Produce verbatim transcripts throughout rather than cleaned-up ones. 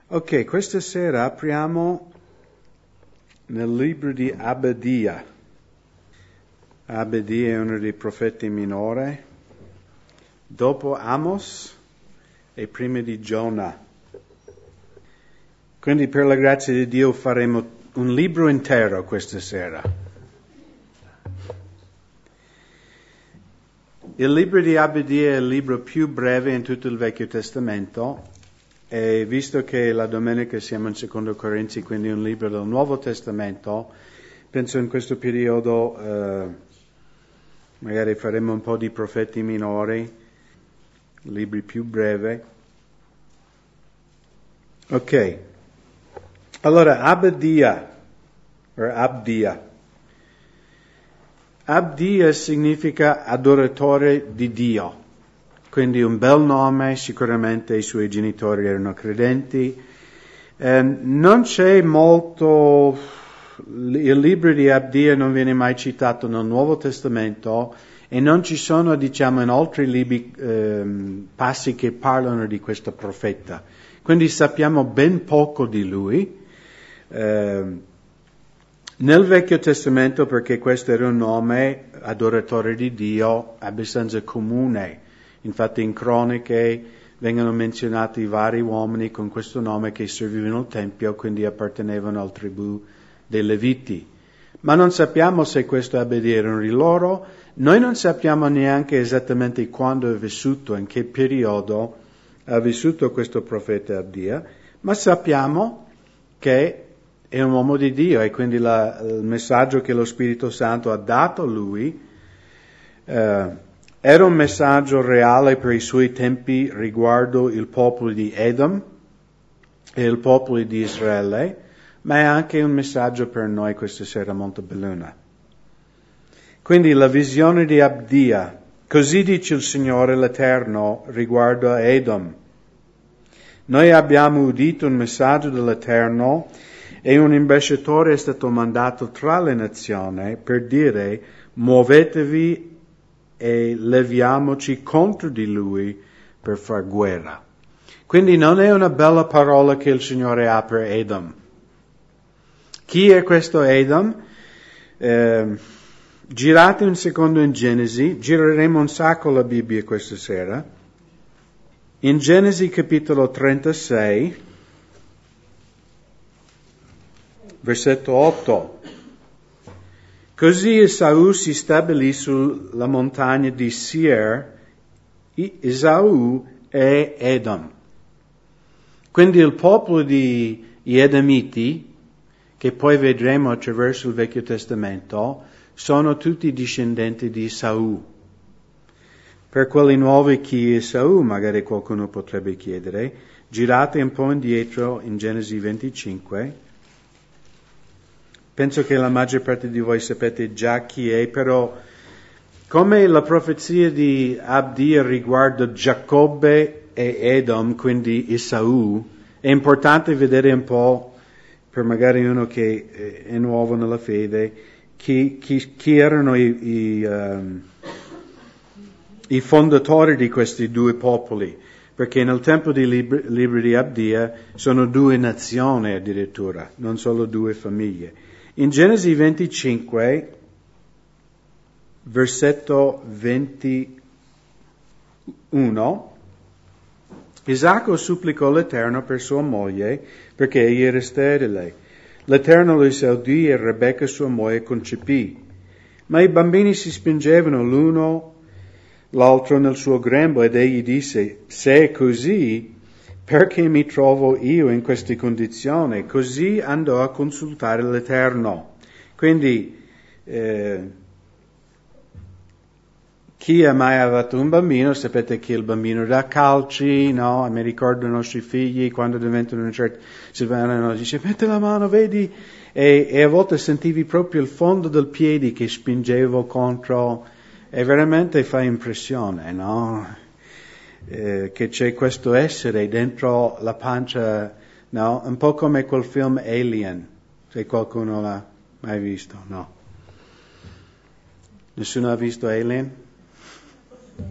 Ok, questa sera apriamo nel libro di Abbadia. Abbadia è uno dei profeti minori, dopo Amos e prima di Giona. Quindi per la grazia di Dio faremo un libro intero questa sera. Il libro di Abbadia è il libro più breve in tutto il Vecchio Testamento. E visto che la domenica siamo in Secondo Corinzi, quindi un libro del Nuovo Testamento, penso in questo periodo eh, magari faremo un po' di profeti minori, libri più brevi. Ok, allora Abbadia, o Abdia. Abdia significa adoratore di Dio. Quindi un bel nome, sicuramente i suoi genitori erano credenti. Eh, non c'è molto, il libro di Abdia non viene mai citato nel Nuovo Testamento e non ci sono, diciamo, in altri libri eh, passi che parlano di questo profeta. Quindi sappiamo ben poco di lui. Eh, nel Vecchio Testamento, perché questo era un nome, adoratore di Dio, abbastanza comune. Infatti in Croniche vengono menzionati vari uomini con questo nome che servivano al Tempio, quindi appartenevano al tribù dei Leviti. Ma non sappiamo se questo Abbadia era uno di loro, noi non sappiamo neanche esattamente quando è vissuto, in che periodo ha vissuto questo profeta Abdia, ma sappiamo che è un uomo di Dio e quindi la, il messaggio che lo Spirito Santo ha dato a lui eh, era un messaggio reale per i suoi tempi riguardo il popolo di Edom e il popolo di Israele, ma è anche un messaggio per noi questa sera molto belluna. Quindi la visione di Abdia, così dice il Signore l'Eterno riguardo a Edom. Noi abbiamo udito un messaggio dell'Eterno e un ambasciatore è stato mandato tra le nazioni per dire: muovetevi e leviamoci contro di lui per far guerra. Quindi non è una bella parola che il Signore ha per Edom. Chi è questo Edom? Eh, girate un secondo in Genesi, gireremo un sacco la Bibbia questa sera. In Genesi capitolo trentasei, versetto otto. Così Esaù si stabilì sulla montagna di Seir, Esaù e Edom. Quindi il popolo di Edomiti, che poi vedremo attraverso il Vecchio Testamento, sono tutti discendenti di Esaù. Per quelli nuovi chi è Esaù, magari qualcuno potrebbe chiedere, girate un po' indietro in Genesi venticinque. Penso che la maggior parte di voi sapete già chi è, però come la profezia di Abdia riguarda Giacobbe e Edom, quindi Esaù, è importante vedere un po', per magari uno che è nuovo nella fede, chi, chi, chi erano i, i, um, i fondatori di questi due popoli, perché nel tempo del libro, libro di Abdia sono due nazioni addirittura, non solo due famiglie. In Genesi venticinque, versetto ventuno, Isacco supplicò l'Eterno per sua moglie, perché egli era sterile. L'Eterno lo esaudì e Rebecca sua moglie concepì. Ma i bambini si spingevano l'uno l'altro nel suo grembo ed egli disse: se è così, perché mi trovo io in queste condizioni? Così andò a consultare l'Eterno. Quindi, eh, chi ha mai avuto un bambino, sapete che il bambino dà calci, no? Mi ricordo i nostri figli, quando diventano una certa, si vanno, dice, metti la mano, vedi? E, e a volte sentivi proprio il fondo del piede che spingevo contro, e veramente fa impressione, no? Eh, che c'è questo essere dentro la pancia, no? Un po' come quel film Alien, se qualcuno l'ha mai visto, no? Nessuno ha visto Alien?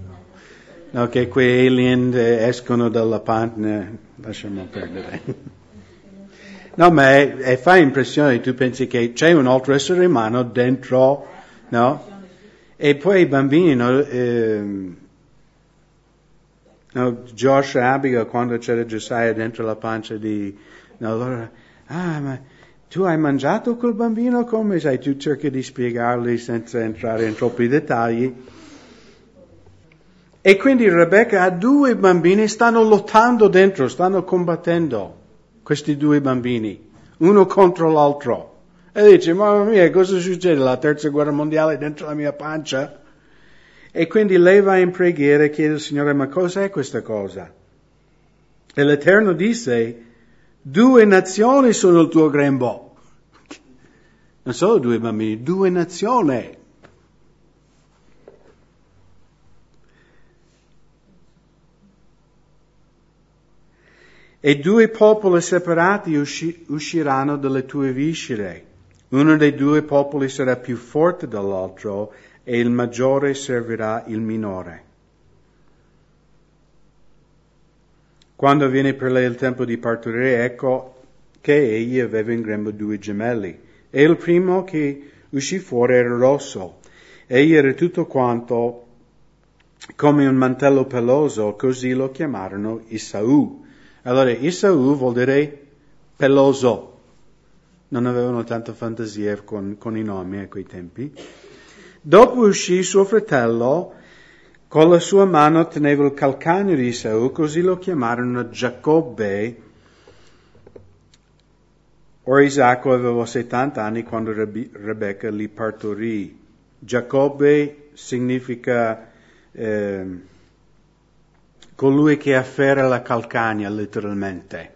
No, che quei alien escono dalla pancia, lasciamo perdere. No, ma è, è, fa impressione, tu pensi che c'è un altro essere umano dentro, no? E poi i bambini, no, eh, no, Josh e Abigail, quando c'era Josiah dentro la pancia di, no, allora, ah, ma tu hai mangiato quel bambino? Come sai? Tu cerchi di spiegarli senza entrare in troppi dettagli. E quindi Rebecca ha due bambini, stanno lottando dentro, stanno combattendo questi due bambini, uno contro l'altro. E dice, mamma mia, cosa succede? La terza guerra mondiale dentro la mia pancia? E quindi lei va in preghiera e chiede al Signore, ma cos'è questa cosa? E l'Eterno disse, due nazioni sono il tuo grembo. Non solo due bambini, due nazioni. E due popoli separati usci- usciranno dalle tue viscere. Uno dei due popoli sarà più forte dell'altro e il maggiore servirà il minore. Quando viene per lei il tempo di partorire, ecco che egli aveva in grembo due gemelli. E il primo che uscì fuori era rosso. Egli era tutto quanto come un mantello peloso, così lo chiamarono Isaù. Allora, Isaù vuol dire peloso. Non avevano tanta fantasia con, con i nomi a quei tempi. Dopo uscì suo fratello, con la sua mano teneva il calcagno di Isaù, così lo chiamarono Giacobbe. Ora Isacco aveva settanta anni quando Rebe- Rebecca li partorì. Giacobbe significa eh, colui che afferra la calcagna, letteralmente.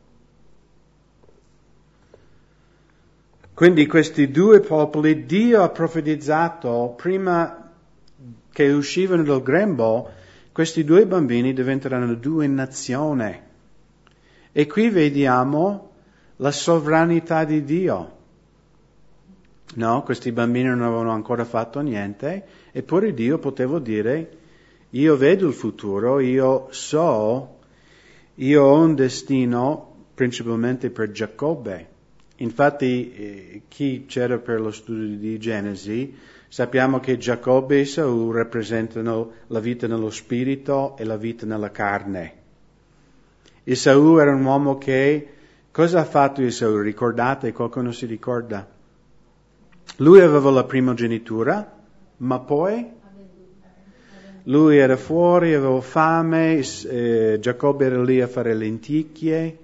Quindi questi due popoli, Dio ha profetizzato prima che uscivano dal grembo, questi due bambini diventeranno due nazioni. E qui vediamo la sovranità di Dio. No, questi bambini non avevano ancora fatto niente, eppure Dio poteva dire, io vedo il futuro, io so, io ho un destino principalmente per Giacobbe. Infatti, eh, chi c'era per lo studio di Genesi, sappiamo che Giacobbe e Esaù rappresentano la vita nello spirito e la vita nella carne. Esaù era un uomo che, cosa ha fatto Esaù? Ricordate? Qualcuno si ricorda? Lui aveva la primogenitura, ma poi lui era fuori, aveva fame, eh, Giacobbe era lì a fare lenticchie.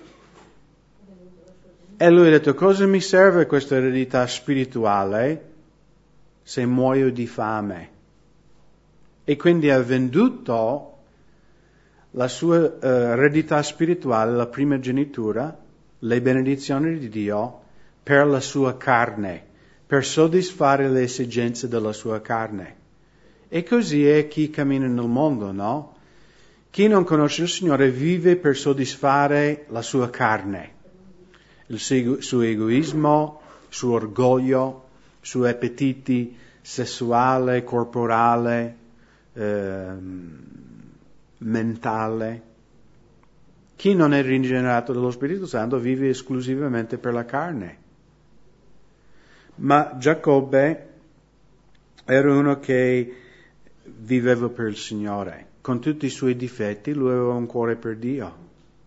E lui ha detto, cosa mi serve questa eredità spirituale se muoio di fame? E quindi ha venduto la sua uh, eredità spirituale, la primogenitura, le benedizioni di Dio, per la sua carne, per soddisfare le esigenze della sua carne. E così è chi cammina nel mondo, no? Chi non conosce il Signore vive per soddisfare la sua carne. Il suo egoismo, il suo orgoglio, i suoi appetiti sessuale, corporale, eh, mentale. Chi non è rigenerato dallo Spirito Santo vive esclusivamente per la carne. Ma Giacobbe era uno che viveva per il Signore. Con tutti i suoi difetti, lui aveva un cuore per Dio.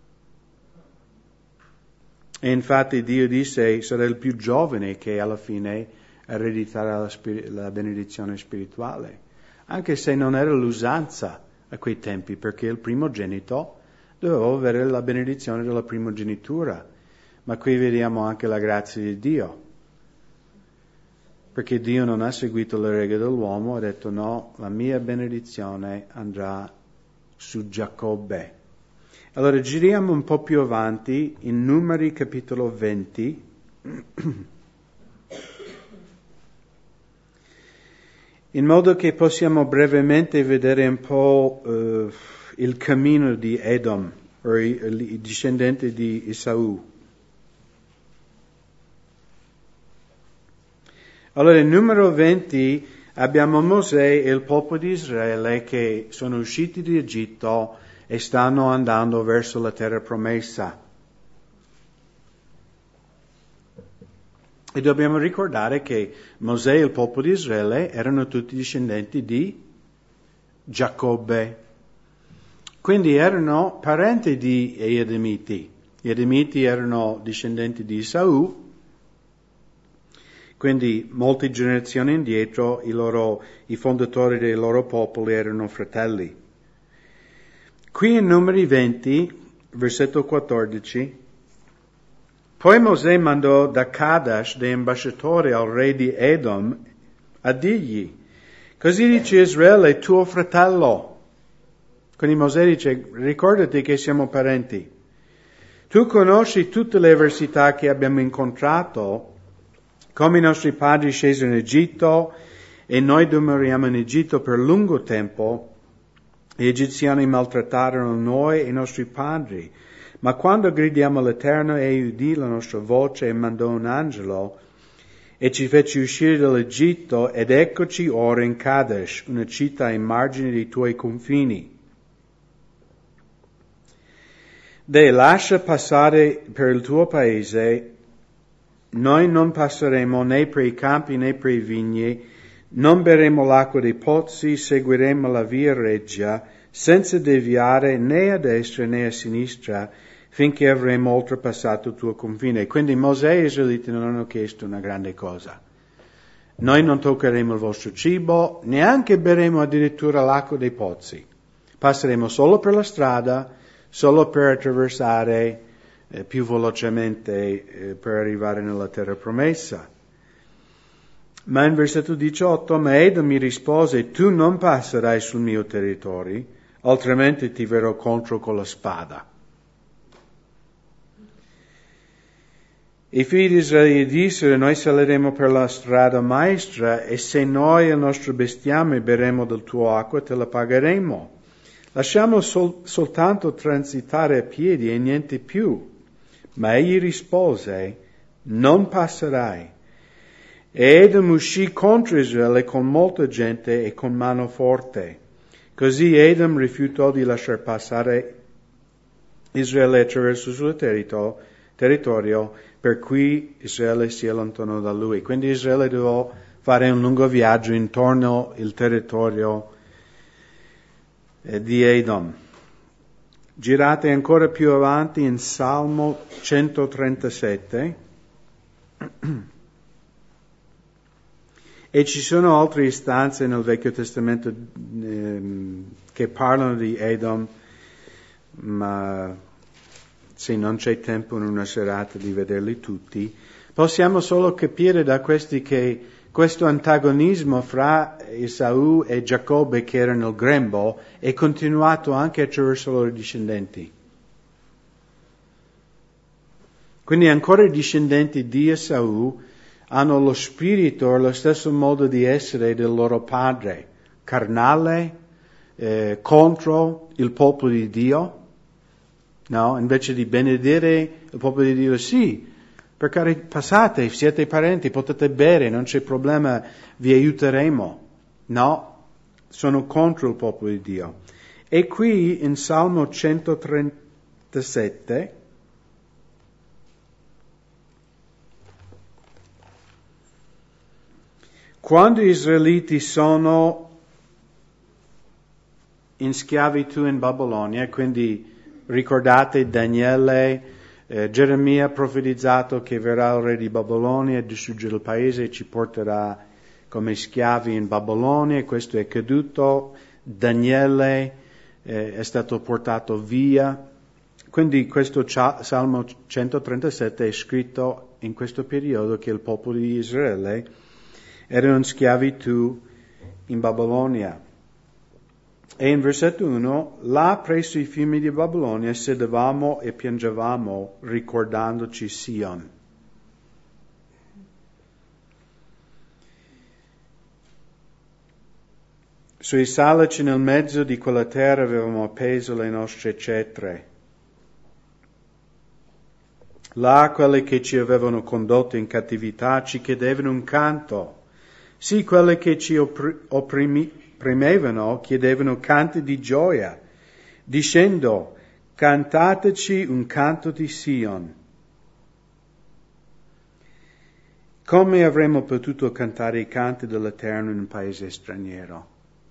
E infatti Dio disse, sarà il più giovane che alla fine erediterà la, spir- la benedizione spirituale. Anche se non era l'usanza a quei tempi, perché il primogenito doveva avere la benedizione della primogenitura. Ma qui vediamo anche la grazia di Dio. Perché Dio non ha seguito le regole dell'uomo, ha detto no, la mia benedizione andrà su Giacobbe. Allora giriamo un po' più avanti in Numeri capitolo venti. In modo che possiamo brevemente vedere un po' uh, il cammino di Edom, o i, i discendenti di Esaù. Allora, in numero venti abbiamo Mosè e il popolo di Israele che sono usciti di Egitto e stanno andando verso la terra promessa. E dobbiamo ricordare che Mosè e il popolo di Israele erano tutti discendenti di Giacobbe. Quindi erano parenti di Edomiti. Gli Edomiti erano discendenti di Esaù, quindi molte generazioni indietro i, loro, i fondatori dei loro popoli erano fratelli. Qui in Numeri venti, versetto quattordici, poi Mosè mandò da Kadesh dei ambasciatori al re di Edom a dirgli: così dice Israele, tuo fratello. Quindi Mosè dice: ricordati che siamo parenti. Tu conosci tutte le avversità che abbiamo incontrato, come i nostri padri scesero in Egitto e noi dimoriamo in Egitto per lungo tempo. Gli egiziani maltrattarono noi e i nostri padri. Ma quando gridiamo all'Eterno, egli udì la nostra voce e mandò un angelo e ci fece uscire dall'Egitto, ed eccoci ora in Kadesh, una città ai margini dei tuoi confini. Deh, lascia passare per il tuo paese, noi non passeremo né per i campi né per i vigni, non berremo l'acqua dei pozzi, seguiremo la via reggia, senza deviare né a destra né a sinistra, finché avremo oltrepassato il tuo confine. Quindi Mosè e gli Israeliti non hanno chiesto una grande cosa. Noi non toccheremo il vostro cibo, neanche berremo addirittura l'acqua dei pozzi. Passeremo solo per la strada, solo per attraversare eh, più velocemente eh, per arrivare nella terra promessa. Ma in versetto diciotto, ma Edom mi rispose: tu non passerai sul mio territorio, altrimenti ti verrò contro con la spada. I figli di Israele dissero: noi saliremo per la strada maestra, e se noi e il nostro bestiame berremo del tuo acqua, te la pagheremo. Lasciamo sol- soltanto transitare a piedi e niente più. Ma egli rispose: non passerai. E Edom uscì contro Israele con molta gente e con mano forte. Così Edom rifiutò di lasciar passare Israele attraverso il suo territorio, territorio, per cui Israele si allontanò da lui. Quindi Israele doveva fare un lungo viaggio intorno al territorio eh, di Edom. Girate ancora più avanti in Salmo centotrentasette. E ci sono altre istanze nel Vecchio Testamento ehm, che parlano di Edom, ma se non c'è tempo in una serata di vederli tutti, possiamo solo capire da questi che questo antagonismo fra Esaù e Giacobbe, che era nel grembo, è continuato anche attraverso i loro discendenti. Quindi ancora i discendenti di Esaù hanno lo spirito e lo stesso modo di essere del loro padre, carnale, eh, contro il popolo di Dio. No, invece di benedire il popolo di Dio, sì, perché passate, siete parenti, potete bere, non c'è problema, vi aiuteremo. No, sono contro il popolo di Dio. E qui in Salmo centotrentasette, quando gli israeliti sono in schiavitù in Babilonia, quindi ricordate Daniele, eh, Geremia ha profetizzato che verrà il re di Babilonia a distruggere il paese e ci porterà come schiavi in Babilonia. Questo è caduto. Daniele eh, è stato portato via. Quindi questo Salmo centotrentasette è scritto in questo periodo che il popolo di Israele era in schiavitù in Babilonia. E in versetto uno, là presso i fiumi di Babilonia sedevamo e piangevamo ricordandoci Sion. Sui salaci nel mezzo di quella terra avevamo appeso le nostre cetre. Là quelle che ci avevano condotto in cattività ci chiedevano un canto. Sì, quelle che ci opprimi, opprimevano chiedevano canti di gioia, dicendo: cantateci un canto di Sion. come avremmo potuto cantare i canti dell'Eterno in un paese straniero?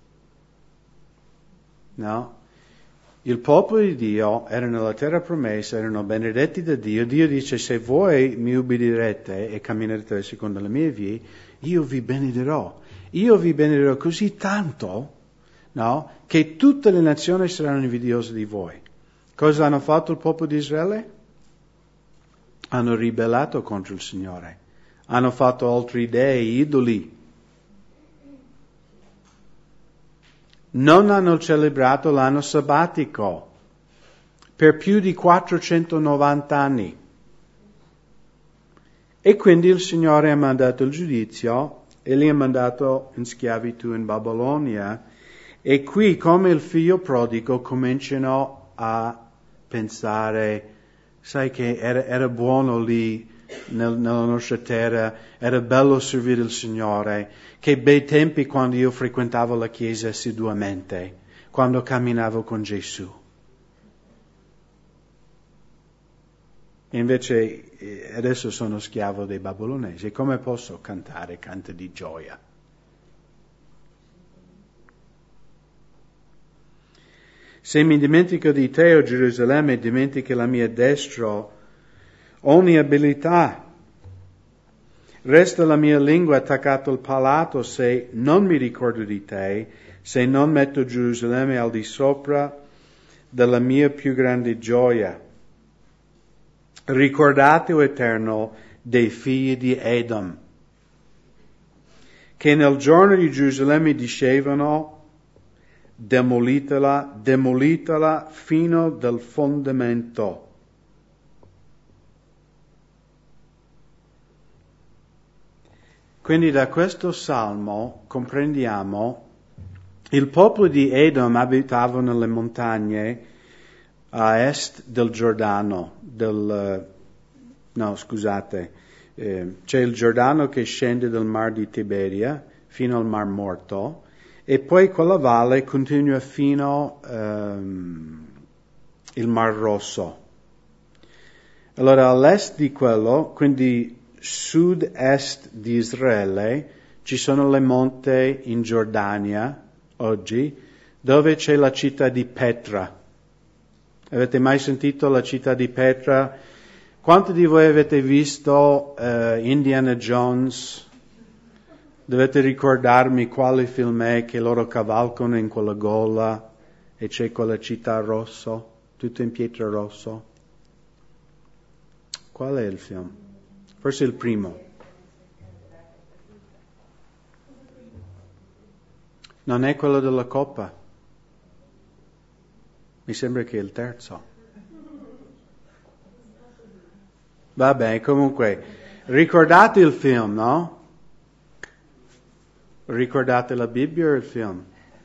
No? Il popolo di Dio era nella terra promessa, erano benedetti da Dio. Dio dice: se voi mi ubbidirete e camminerete secondo le mie vie, io vi benedirò. Io vi benedirò così tanto, no? Che tutte le nazioni saranno invidiose di voi. Cosa hanno fatto il popolo di Israele? Hanno ribellato contro il Signore. Hanno fatto altri dei, idoli. Non hanno celebrato l'anno sabbatico per più di quattrocentonovanta anni. E quindi il Signore ha mandato il giudizio e li ha mandato in schiavitù in Babilonia. E qui, come il figlio prodigo, cominciano a pensare, sai che era, era buono lì nel, nella nostra terra, era bello servire il Signore, che bei tempi quando io frequentavo la chiesa assiduamente, quando camminavo con Gesù. E invece adesso sono schiavo dei babilonesi, come posso cantare canti di gioia? Se mi dimentico di te, o Gerusalemme, dimentichi la mia destra, ogni abilità. Resta la mia lingua attaccata al palato se non mi ricordo di te, se non metto Gerusalemme al di sopra della mia più grande gioia. Ricordate, o Eterno, dei figli di Edom, che nel giorno di Gerusalemme dicevano: demolitela, demolitela fino dal fondamento. Quindi da questo salmo comprendiamo il popolo di Edom abitava nelle montagne a est del Giordano, del, no scusate, eh, c'è il Giordano che scende dal mar di Tiberia fino al mar Morto, e poi quella valle continua fino ehm, il Mar Rosso. Allora all'est di quello, quindi sud-est di Israele, ci sono le monti in Giordania oggi, dove c'è la città di Petra. Avete mai sentito la città di Petra? Quanti di voi avete visto uh, Indiana Jones? Dovete ricordarmi quale film è che loro cavalcano in quella gola e c'è quella città rossa, tutto in pietra rosso. Qual è il film? Forse il primo. Non è quello della coppa. Mi sembra che è il terzo. Vabbè, comunque, ricordate il film, no? Ricordate la Bibbia o il film?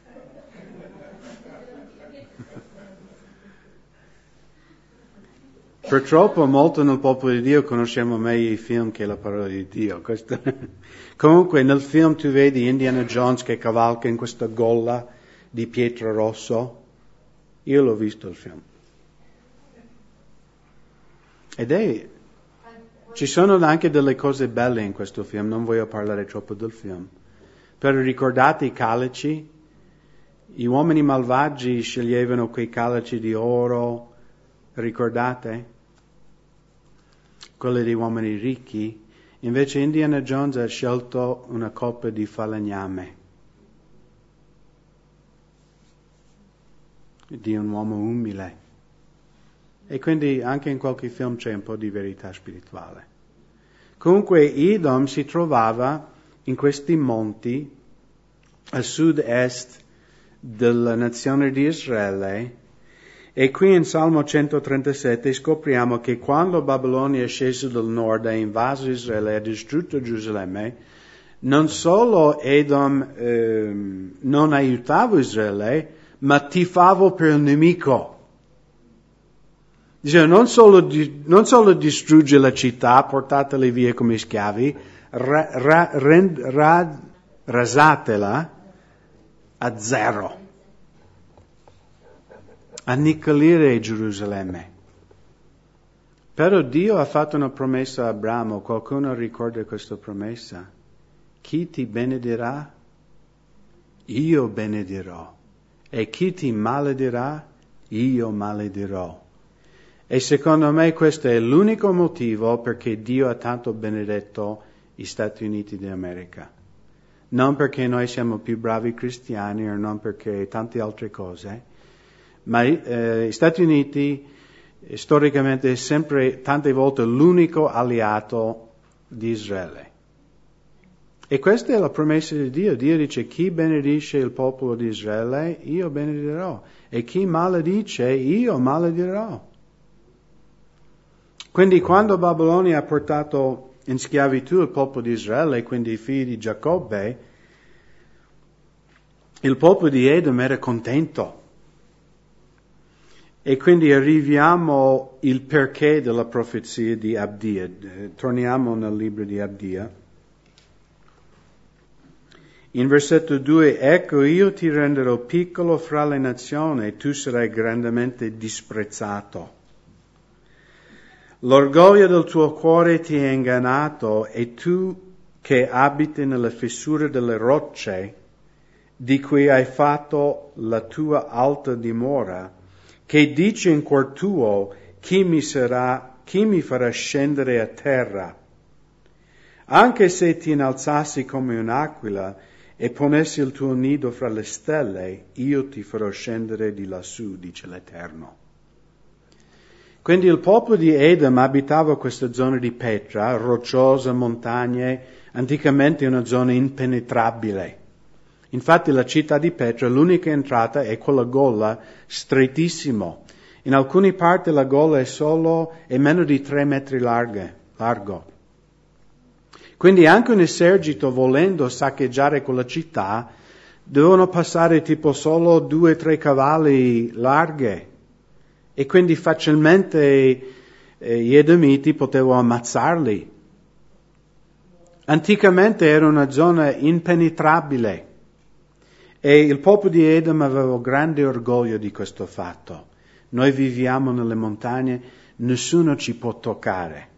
Purtroppo molto nel popolo di Dio conosciamo meglio i film che la parola di Dio. Questo... Comunque nel film tu vedi Indiana Jones che cavalca in questa gola di pietra rosso. Io l'ho visto il film. Ed è... Ci sono anche delle cose belle in questo film, non voglio parlare troppo del film. Però ricordate i calici? Gli uomini malvagi sceglievano quei calici di oro, ricordate? Quelli degli uomini ricchi. Invece Indiana Jones ha scelto una coppa di falegname. Di un uomo umile. E quindi anche in qualche film c'è un po' di verità spirituale. Comunque Edom si trovava in questi monti a sud-est della nazione di Israele, e qui in Salmo centotrentasette scopriamo che quando Babilonia è sceso dal nord, ha invaso Israele e ha distrutto Gerusalemme, non solo Edom eh, non aiutava Israele, ma tifava per il nemico. Dice, non solo, non solo distrugge la città, portateli via come schiavi, ra, ra, rend, ra, rasatela a zero. Annichilire Gerusalemme. Però Dio ha fatto una promessa a Abramo, qualcuno ricorda questa promessa? Chi ti benedirà? Io benedirò. E chi ti maledirà? Io maledirò. E secondo me questo è l'unico motivo perché Dio ha tanto benedetto gli Stati Uniti d'America. Non perché noi siamo più bravi cristiani o non perché tante altre cose, ma eh, gli Stati Uniti eh, storicamente è sempre tante volte l'unico alleato di Israele. E questa è la promessa di Dio. Dio dice: chi benedice il popolo di Israele, io benedirò. E chi maledice, io maledirò. Quindi quando Babilonia ha portato in schiavitù il popolo di Israele, quindi i figli di Giacobbe, il popolo di Edom era contento. E quindi arriviamo al perché della profezia di Abdia. Torniamo nel libro di Abdia. In versetto due, ecco io ti renderò piccolo fra le nazioni e tu sarai grandemente disprezzato. L'orgoglio del tuo cuore ti ha ingannato e tu che abiti nelle fessure delle rocce, di cui hai fatto la tua alta dimora, che dici in cuor tuo, chi mi sarà, chi mi farà scendere a terra? Anche se ti innalzassi come un'aquila e ponessi il tuo nido fra le stelle, io ti farò scendere di lassù, dice l'Eterno. Quindi il popolo di Edom abitava questa zona di pietra, rocciosa, montagne, anticamente una zona impenetrabile. Infatti la città di Petra, l'unica entrata è quella gola, strettissimo. In alcune parti la gola è solo, è meno di tre metri larghe, largo. Quindi anche un esercito volendo saccheggiare quella città, devono passare tipo solo due o tre cavalli larghe. E quindi facilmente eh, gli Edomiti potevano ammazzarli. Anticamente era una zona impenetrabile. E il popolo di Edom aveva grande orgoglio di questo fatto. Noi viviamo nelle montagne, nessuno ci può toccare.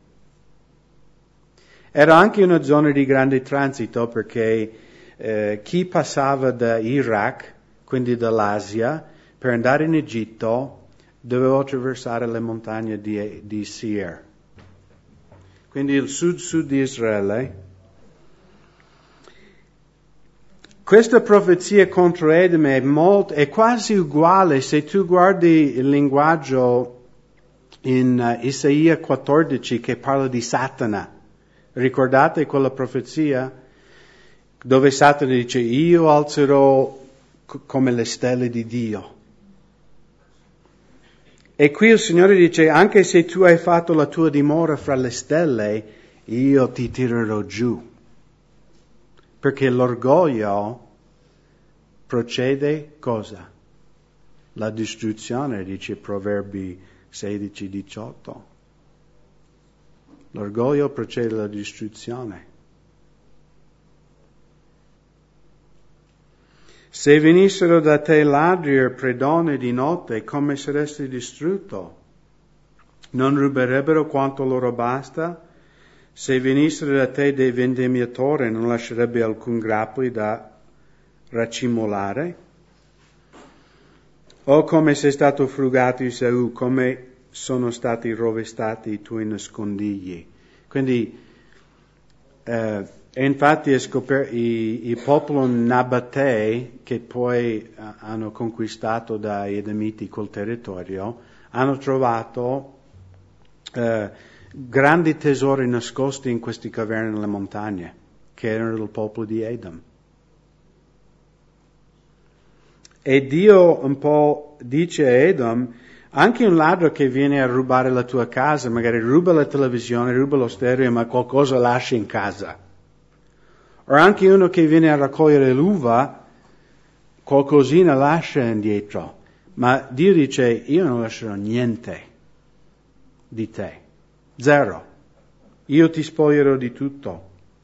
Era anche una zona di grande transito perché eh, chi passava da Iraq, quindi dall'Asia, per andare in Egitto, doveva attraversare le montagne di, di Seir. Quindi il sud-sud di Israele. Questa profezia contro Edom è, molto, è quasi uguale se tu guardi il linguaggio in uh, Isaia quattordici che parla di Satana. Ricordate quella profezia? Dove Satana dice: io alzerò c- come le stelle di Dio. E qui il Signore dice: anche se tu hai fatto la tua dimora fra le stelle, io ti tirerò giù. Perché l'orgoglio procede cosa? La distruzione, dice Proverbi sedici diciotto. L'orgoglio procede la distruzione. Se venissero da te ladri e predoni di notte, come saresti distrutto? Non ruberebbero quanto loro basta? Se venissero da te dei vendemmiatori, non lascerebbe alcun grappoli da racimolare? O come sei stato frugato Esaù, come sono stati rovestati i tuoi nascondigli? Quindi, eh, e infatti è scoperto il popolo Nabatè, che poi uh, hanno conquistato dai Edomiti quel territorio, hanno trovato uh, grandi tesori nascosti in queste caverne nelle montagne, che erano del popolo di Edom. E Dio un po' dice a Edom: anche un ladro che viene a rubare la tua casa, magari ruba la televisione, ruba lo stereo, ma qualcosa lascia in casa. O anche uno che viene a raccogliere l'uva, qualcosina lascia indietro. Ma Dio dice: io non lascerò niente di te. Zero. Io ti spoglierò di tutto.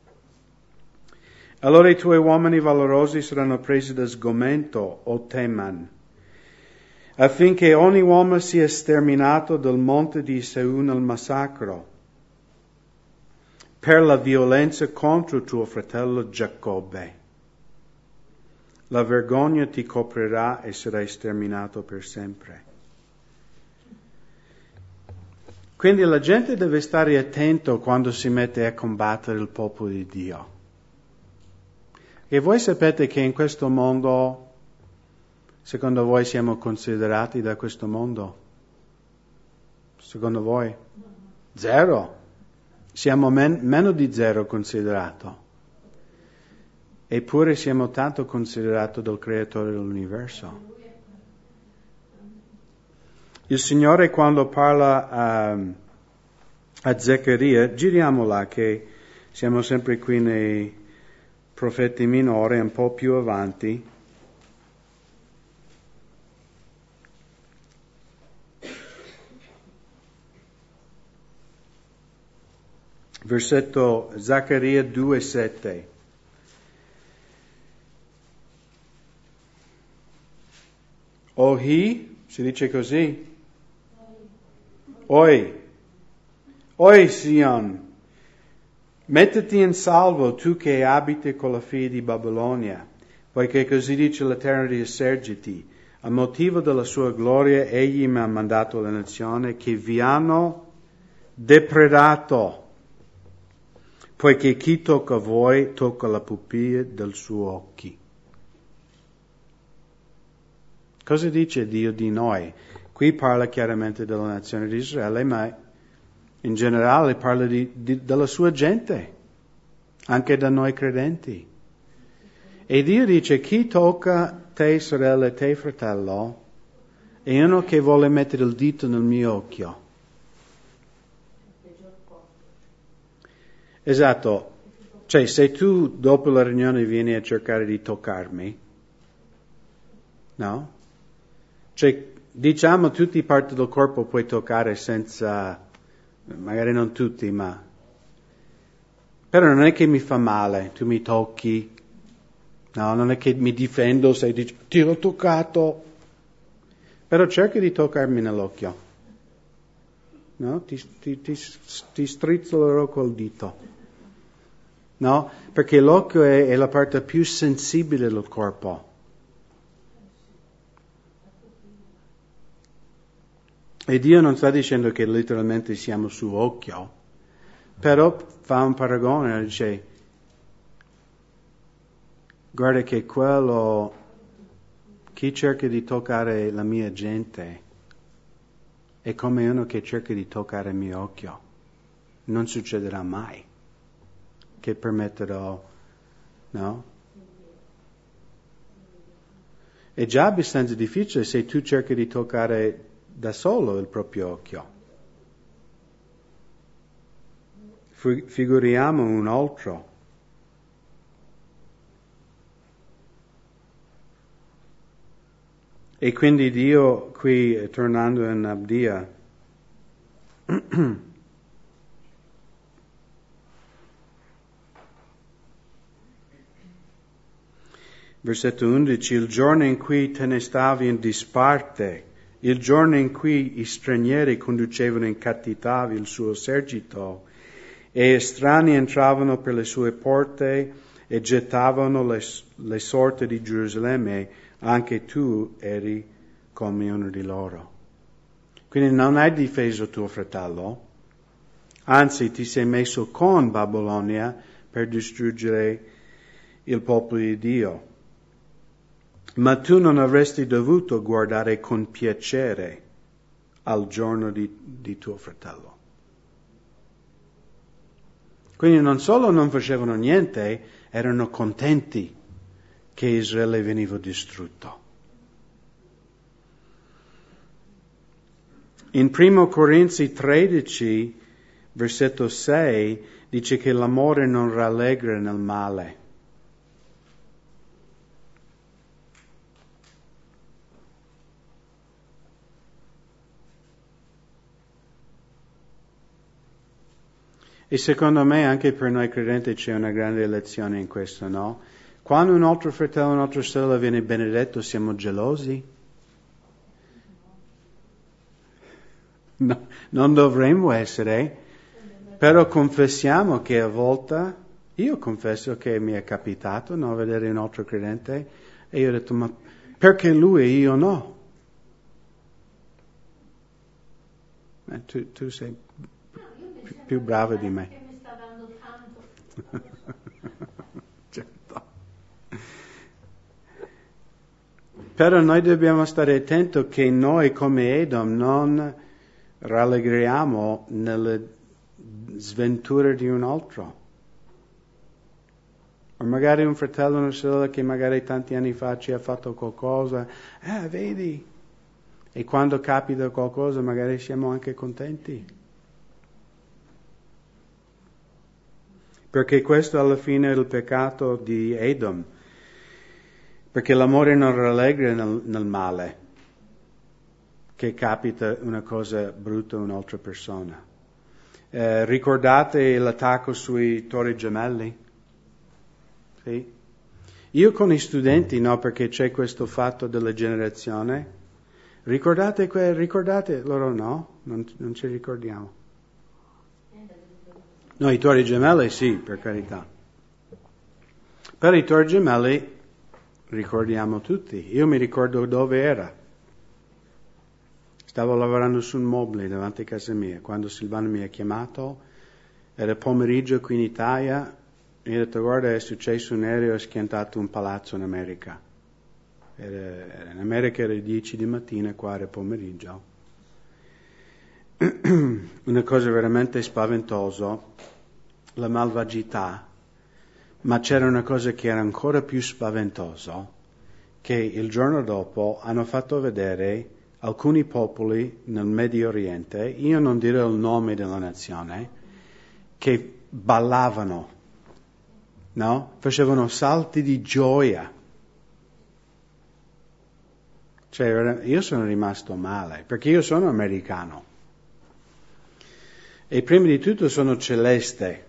Allora i tuoi uomini valorosi saranno presi da sgomento, o Teman. affinché ogni uomo sia sterminato dal monte di Isau nel massacro, per la violenza contro tuo fratello Giacobbe. La vergogna ti coprirà e sarai sterminato per sempre. Quindi la gente deve stare attento quando si mette a combattere il popolo di Dio. E voi sapete che in questo mondo, secondo voi siamo considerati da questo mondo? Secondo voi? Zero. Siamo men- meno di zero considerato. Eppure siamo tanto considerati dal Creatore dell'universo. Il Signore quando parla a, a Zaccaria, giriamo là che siamo sempre qui nei profeti minori, un po' più avanti. Versetto Zaccaria due sette. Ohi, si dice così? Oi, oi Sion, mettiti in salvo tu che abiti con la figlia di Babilonia, poiché così dice l'Eterno di eserciti, a motivo della sua gloria egli mi ha mandato la nazione che vi hanno depredato, poiché chi tocca a voi tocca la pupilla del suo occhio. Cosa dice Dio di noi? Qui parla chiaramente della nazione di Israele, ma in generale parla di, di, della sua gente, anche da noi credenti. E Dio dice, chi tocca te sorella e te fratello, è uno che vuole mettere il dito nel mio occhio. Esatto. Cioè, se tu dopo la riunione vieni a cercare di toccarmi, no? Cioè, diciamo tutti i parti del corpo puoi toccare senza, magari non tutti, ma però non è che mi fa male, tu mi tocchi, no, non è che mi difendo se dici ti ho toccato, però cerca di toccarmi nell'occhio, no? Ti, ti, ti, ti strizzolerò col dito, no? Perché l'occhio è, è la parte più sensibile del corpo. E Dio non sta dicendo che letteralmente siamo su occhio, però fa un paragone, dice, guarda che quello, chi cerca di toccare la mia gente, è come uno che cerca di toccare il mio occhio. Non succederà mai che permetterò, no? È già abbastanza difficile se tu cerchi di toccare da solo il proprio occhio. Figuriamo un altro. E quindi Dio qui, tornando in Abdia, versetto undici, il giorno in cui te ne stavi in disparte, il giorno in cui gli stranieri conducevano in cattività il suo esercito e estranei entravano per le sue porte e gettavano le, le sorti di Gerusalemme, anche tu eri come uno di loro. Quindi non hai difeso tuo fratello, anzi ti sei messo con Babilonia per distruggere il popolo di Dio. Ma tu non avresti dovuto guardare con piacere al giorno di, di tuo fratello. Quindi non solo non facevano niente, erano contenti che Israele veniva distrutto. In primo Corinzi tredici, versetto sei, dice che l'amore non rallegra nel male. E secondo me anche per noi credenti c'è una grande lezione in questo, no? Quando un altro fratello, un'altra sorella viene benedetto, siamo gelosi? no, non dovremmo essere, però confessiamo che a volte, io confesso che mi è capitato no, vedere un altro credente e io ho detto, ma perché lui e io no? Eh, tu, tu sei più, più brava di me. Mi sta dando tanto. Certo. Però noi dobbiamo stare attenti che noi come Edom non rallegriamo nelle sventure di un altro. O magari un fratello o una sorella che magari tanti anni fa ci ha fatto qualcosa, ah, vedi? E quando capita qualcosa magari siamo anche contenti. Perché questo alla fine è il peccato di Edom. Perché l'amore non rallegra nel, nel male, che capita una cosa brutta a un'altra persona. Eh, ricordate l'attacco sui Torri Gemelli? Sì? Io con i studenti, no, perché c'è questo fatto della generazione. Ricordate que- ricordate? Loro no, non, non ci ricordiamo. No, i Torri Gemelli sì, per carità. Per i Torri Gemelli ricordiamo tutti. Io mi ricordo dove era. Stavo lavorando su un mobile davanti a casa mia. Quando Silvano mi ha chiamato, era pomeriggio qui in Italia, e mi ha detto, guarda, è successo un aereo e ha schiantato un palazzo in America. Era, in America era le dieci di mattina, qua era pomeriggio. Una cosa veramente spaventosa, la malvagità. Ma c'era una cosa che era ancora più spaventosa, che il giorno dopo hanno fatto vedere alcuni popoli nel Medio Oriente, io non dirò il nome della nazione, che ballavano, no? Facevano salti di gioia. Cioè, io sono rimasto male, perché io sono americano. E prima di tutto sono celeste.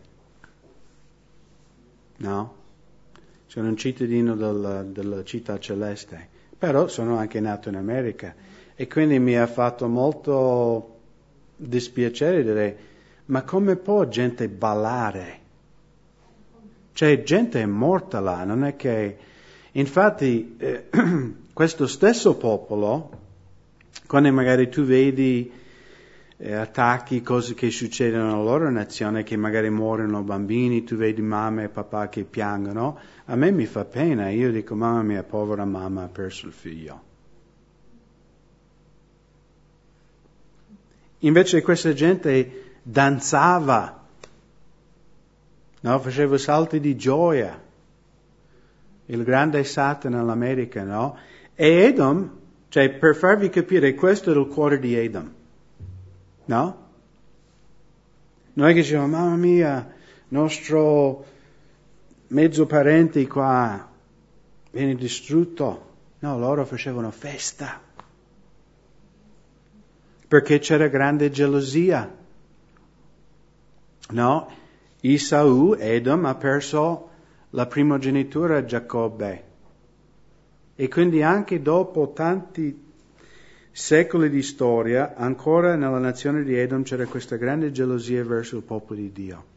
No? Sono un cittadino del, della città celeste, però sono anche nato in America e quindi mi ha fatto molto dispiacere dire, ma come può gente ballare? Cioè, gente è morta là, non è che... Infatti, eh, questo stesso popolo, quando magari tu vedi eh, attacchi, cose che succedono nella loro nazione, che magari muoiono bambini, tu vedi mamma e papà che piangono, a me mi fa pena, io dico, mamma mia, povera mamma ha perso il figlio. Invece questa gente danzava, no? Faceva salti di gioia. Il grande Satana nell'America, no? E Edom, cioè per farvi capire, questo era il cuore di Edom. No? Noi che diciamo, mamma mia, nostro mezzo parente qua viene distrutto. No, loro facevano festa. Perché c'era grande gelosia. No? Isaù, Edom, ha perso la primogenitura Giacobbe. E quindi anche dopo tanti secoli di storia, ancora nella nazione di Edom c'era questa grande gelosia verso il popolo di Dio.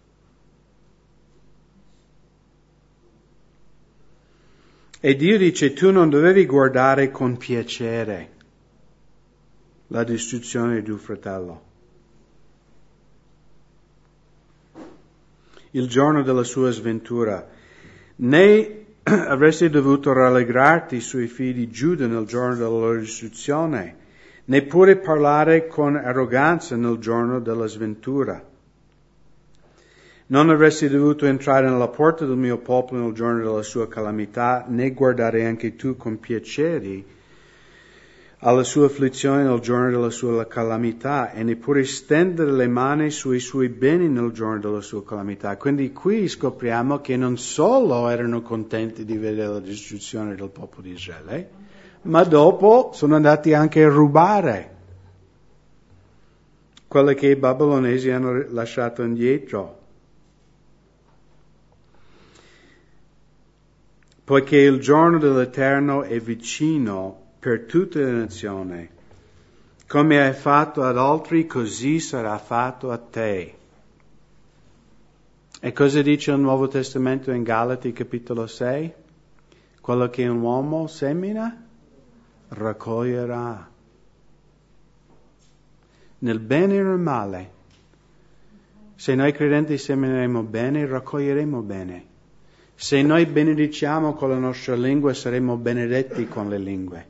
E Dio dice, tu non dovevi guardare con piacere la distruzione di tuo fratello. Il giorno della sua sventura, né avresti dovuto rallegrarti sui figli di Giuda nel giorno della loro distruzione, neppure parlare con arroganza nel giorno della sventura. Non avresti dovuto entrare nella porta del mio popolo nel giorno della sua calamità, né guardare anche tu con piacere alla sua afflizione nel giorno della sua calamità, e neppure stendere le mani sui suoi beni nel giorno della sua calamità. Quindi qui scopriamo che non solo erano contenti di vedere la distruzione del popolo di Israele, ma dopo sono andati anche a rubare quelle che i babilonesi hanno lasciato indietro. Poiché il giorno dell'Eterno è vicino per tutte le nazioni, Come hai fatto ad altri, così sarà fatto a te. E cosa dice il Nuovo Testamento in Galati capitolo sei? Quello che un uomo semina, raccoglierà. Nel bene e nel male. Se noi credenti semineremo bene, raccoglieremo bene. Se noi benediciamo con la nostra lingua, saremo benedetti con le lingue.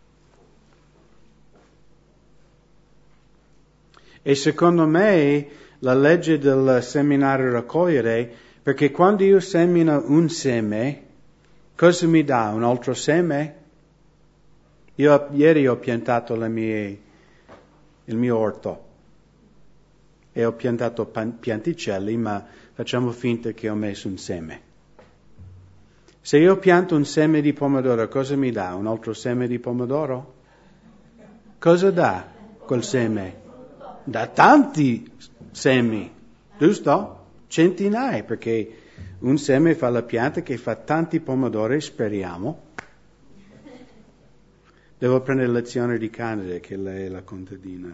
E secondo me la legge del seminare e raccogliere, perché quando io semino un seme, cosa mi dà? Un altro seme? Io ieri ho piantato le mie, il mio orto e ho piantato pan, pianticelli, ma facciamo finta che ho messo un seme. Se io pianto un seme di pomodoro, cosa mi dà? Un altro seme di pomodoro? Cosa dà quel seme? Da tanti semi, giusto? Centinaia, perché un seme fa la pianta che fa tanti pomodori, speriamo. Devo prendere lezione di Canada, che lei è la contadina.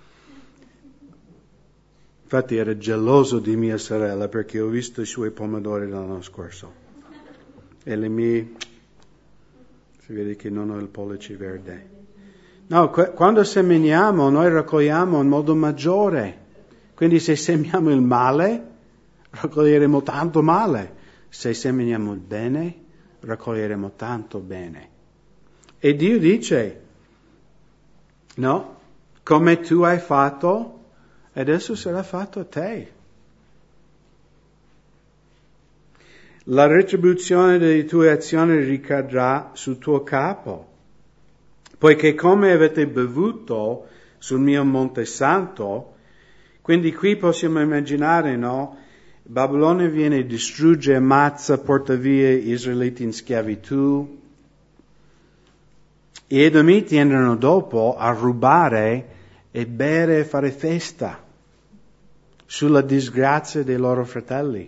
Infatti era geloso di mia sorella perché ho visto i suoi pomodori l'anno scorso. E le mie, si vede che non ho il pollice verde. No, quando seminiamo noi raccogliamo in modo maggiore. Quindi se semiamo il male, raccoglieremo tanto male. Se seminiamo il bene, raccoglieremo tanto bene. E Dio dice, no, come tu hai fatto, adesso sarà fatto a te. La retribuzione delle tue azioni ricadrà sul tuo capo. Poiché come avete bevuto sul mio Monte Santo, quindi qui possiamo immaginare, no? Babilonia viene, distrugge, ammazza, porta via gli israeliti in schiavitù. Gli Edomiti entrano dopo a rubare e bere e fare festa sulla disgrazia dei loro fratelli.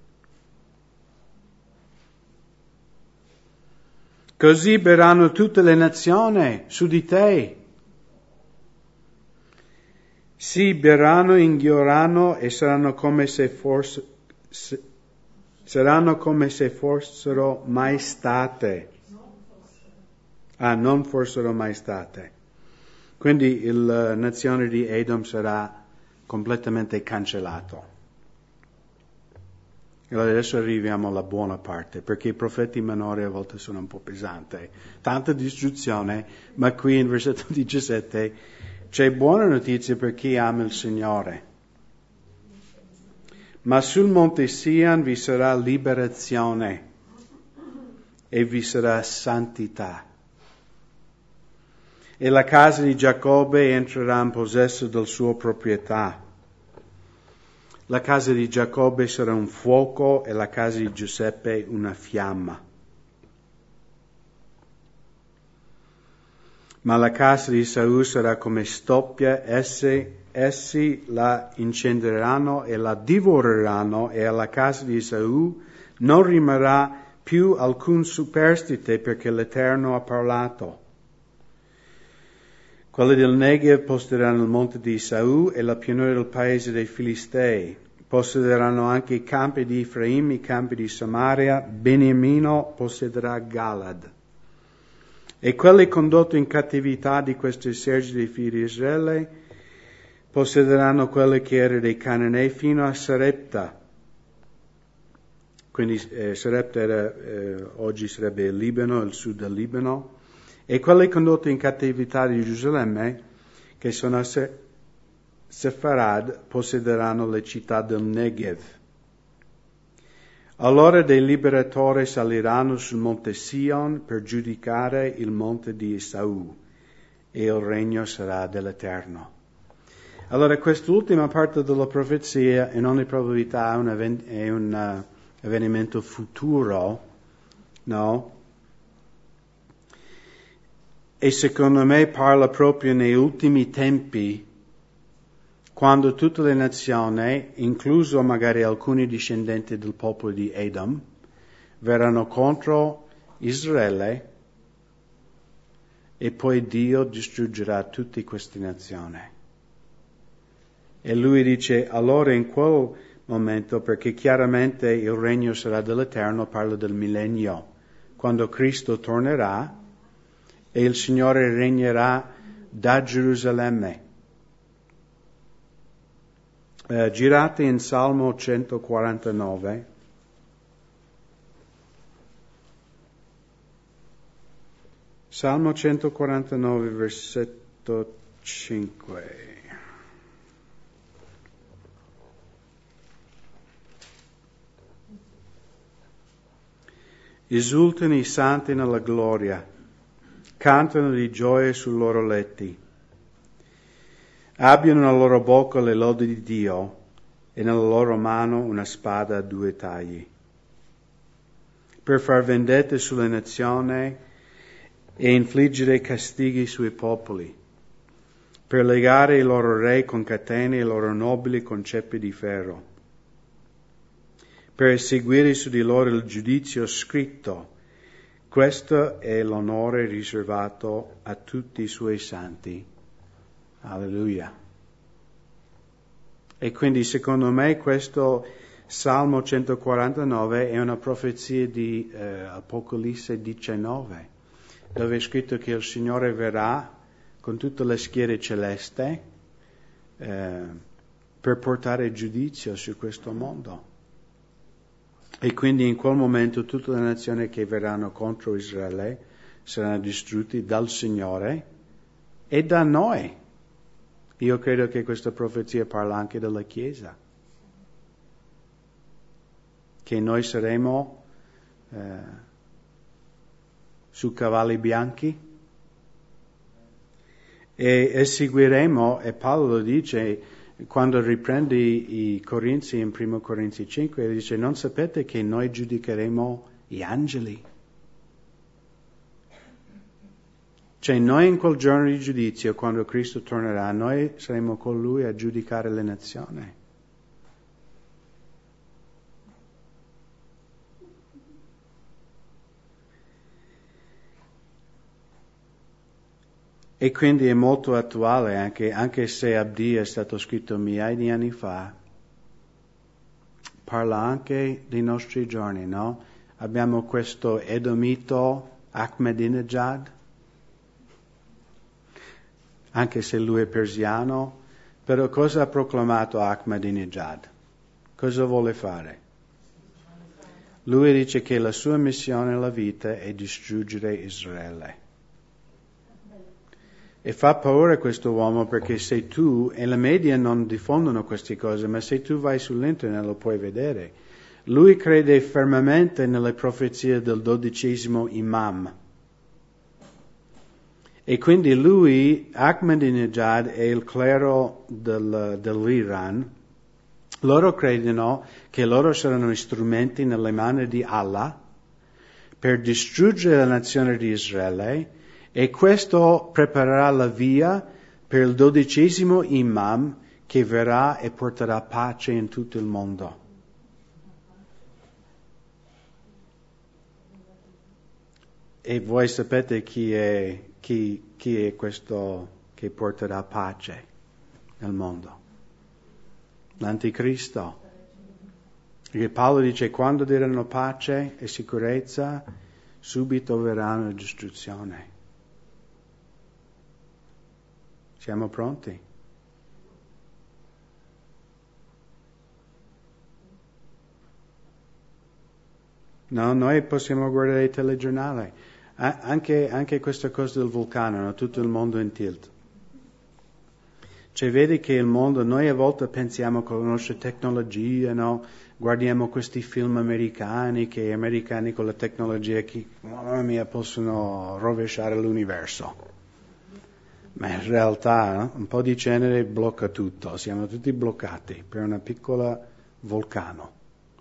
Così berranno tutte le nazioni su di te. Si berranno, inghioranno e saranno come se fosse, se, saranno come se fossero mai state. Ah, non fossero mai state. Quindi la nazione di Edom sarà completamente cancellato. E adesso arriviamo alla buona parte, perché i profeti minori a volte sono un po' pesanti. Tanta distruzione, ma qui in versetto diciassette c'è buona notizia per chi ama il Signore. Ma sul monte Sion vi sarà liberazione e vi sarà santità. E la casa di Giacobbe entrerà in possesso del suo proprietà. La casa di Giacobbe sarà un fuoco e la casa di Giuseppe una fiamma. Ma la casa di Esaù sarà come stoppia, essi, essi la incenderanno e la divoreranno, e alla casa di Esaù non rimarrà più alcun superstite, perché l'Eterno ha parlato. Quelli del Negev possederanno il monte di Esaù e la pianura del paese dei Filistei. Possederanno anche i campi di Efraim, i campi di Samaria. Beniamino possederà Galad. E quelli condotti in cattività di questi eserciti dei figli di Israele possederanno quelli che erano dei Cananei fino a Sarepta. Quindi eh, Sarepta era, eh, oggi sarebbe il Libano, il sud del Libano. E quelli condotti in cattività di Gerusalemme, che sono a Sefarad, possederanno le città del Negev. Allora dei liberatori saliranno sul monte Sion per giudicare il monte di Esaù, e il regno sarà dell'Eterno. Allora quest'ultima parte della profezia in ogni probabilità è un, event- è un uh, avvenimento futuro, no? E secondo me parla proprio nei ultimi tempi, quando tutte le nazioni, incluso magari alcuni discendenti del popolo di Edom, verranno contro Israele e poi Dio distruggerà tutte queste nazioni. E lui dice, allora in quel momento, perché chiaramente il regno sarà dell'Eterno, parla del millennio, quando Cristo tornerà e il Signore regnerà da Gerusalemme. Eh, girate in Salmo centoquarantanove. Salmo centoquarantanove, versetto cinque. Esultano i santi nella gloria, cantano di gioia sui loro letti. Abbiano nella loro bocca le lodi di Dio e nella loro mano una spada a due tagli, per far vendette sulle nazioni e infliggere castighi sui popoli, per legare i loro re con catene e i loro nobili con ceppi di ferro, per eseguire su di loro il giudizio scritto. Questo è l'onore riservato a tutti i suoi santi. Alleluia. E quindi secondo me questo Salmo centoquarantanove è una profezia di eh, Apocalisse diciannove, dove è scritto che il Signore verrà con tutte le schiere celesti eh, per portare giudizio su questo mondo. E quindi in quel momento tutte le nazioni che verranno contro Israele saranno distrutte dal Signore e da noi. Io credo che questa profezia parla anche della Chiesa, che noi saremo eh, su cavalli bianchi e eseguiremo, e Paolo lo dice quando riprende i Corinzi in primo Corinzi cinque, dice non sapete che noi giudicheremo gli angeli? Cioè noi in quel giorno di giudizio, quando Cristo tornerà, noi saremo con Lui a giudicare le nazioni. E quindi è molto attuale, anche, anche se Abdi è stato scritto migliaia di anni fa, parla anche dei nostri giorni, no? Abbiamo questo Edomito Ahmadinejad, anche se lui è persiano, però cosa ha proclamato Ahmadinejad? Cosa vuole fare? Lui dice che la sua missione nella vita è distruggere Israele. E fa paura questo uomo perché se tu, e le media non diffondono queste cose, ma se tu vai sull'internet lo puoi vedere, lui crede fermamente nelle profezie del dodicesimo imam. E quindi lui, Ahmadinejad e il clero del, dell'Iran, loro credono che loro saranno strumenti nelle mani di Allah per distruggere la nazione di Israele, e questo preparerà la via per il dodicesimo imam che verrà e porterà pace in tutto il mondo. E voi sapete chi è, chi, chi è questo che porterà pace nel mondo? L'Anticristo. Perché Paolo dice quando diranno pace e sicurezza, subito verrà la distruzione. Siamo pronti? No, noi possiamo guardare il telegiornale. Anche, anche questa cosa del vulcano, no? Tutto il mondo in tilt. Cioè vedi che il mondo, noi a volte pensiamo con la nostra tecnologia, no? Guardiamo questi film americani, che gli americani con la tecnologia, che, mamma mia, possono rovesciare l'universo. Ma in realtà no? Un po' di cenere blocca tutto, siamo tutti bloccati per una piccola vulcano.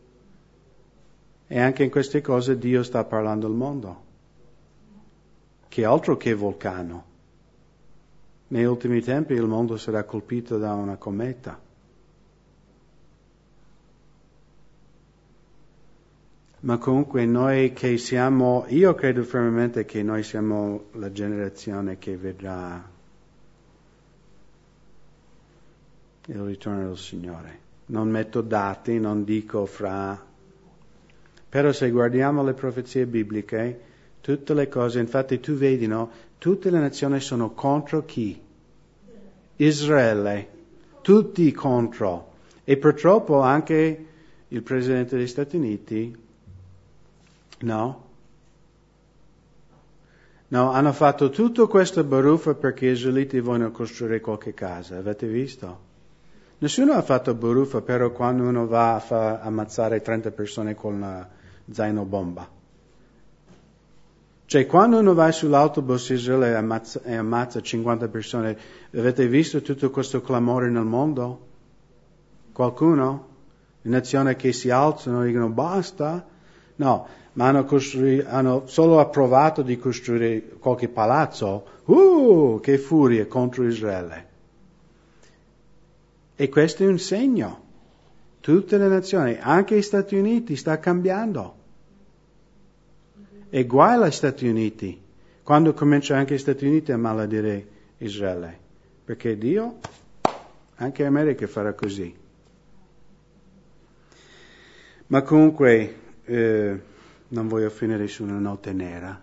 E anche in queste cose Dio sta parlando al mondo. Che altro che vulcano? Negli ultimi tempi il mondo sarà colpito da una cometa. Ma comunque noi che siamo, io credo fermamente che noi siamo la generazione che vedrà il ritorno del Signore. Non metto dati, non dico fra, però se guardiamo le profezie bibliche, tutte le cose, infatti tu vedi, no? Tutte le nazioni sono contro chi? Israele, tutti contro. E purtroppo anche il Presidente degli Stati Uniti, no? No, hanno fatto tutto questo baruffa perché gli israeliti vogliono costruire qualche casa, avete visto? Nessuno ha fatto baruffa però quando uno va a fa ammazzare trenta persone con una zaino bomba. Cioè, quando uno va sull'autobus Israele e ammazza, e ammazza cinquanta persone, avete visto tutto questo clamore nel mondo? Qualcuno? Le nazioni che si alzano e dicono basta? No, ma hanno, costrui- hanno solo approvato di costruire qualche palazzo. Uh, che furia contro Israele. E questo è un segno. Tutte le nazioni, anche gli Stati Uniti, sta cambiando. E guai agli Stati Uniti, quando comincia anche gli Stati Uniti a maledire Israele. Perché Dio, anche America farà così. Ma comunque, eh, non voglio finire su una notte nera.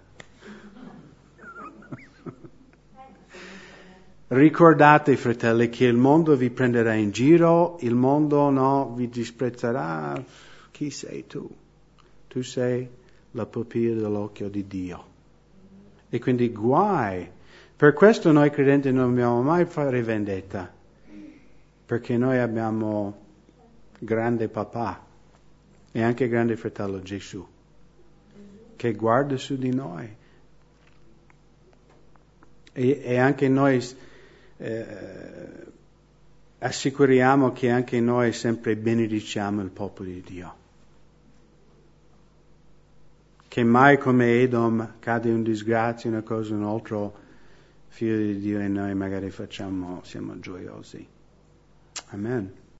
Ricordate, fratelli, che il mondo vi prenderà in giro, il mondo no, vi disprezzerà. Chi sei tu? Tu sei la pupilla dell'occhio di Dio. E quindi guai. Per questo noi credenti non dobbiamo mai fare vendetta, perché noi abbiamo grande papà e anche grande fratello Gesù, che guarda su di noi. E, e anche noi eh, assicuriamo che anche noi sempre benediciamo il popolo di Dio. Che mai come Edom cade in disgrazia, una cosa o un altro figlio di Dio e noi magari facciamo, siamo gioiosi. Amen.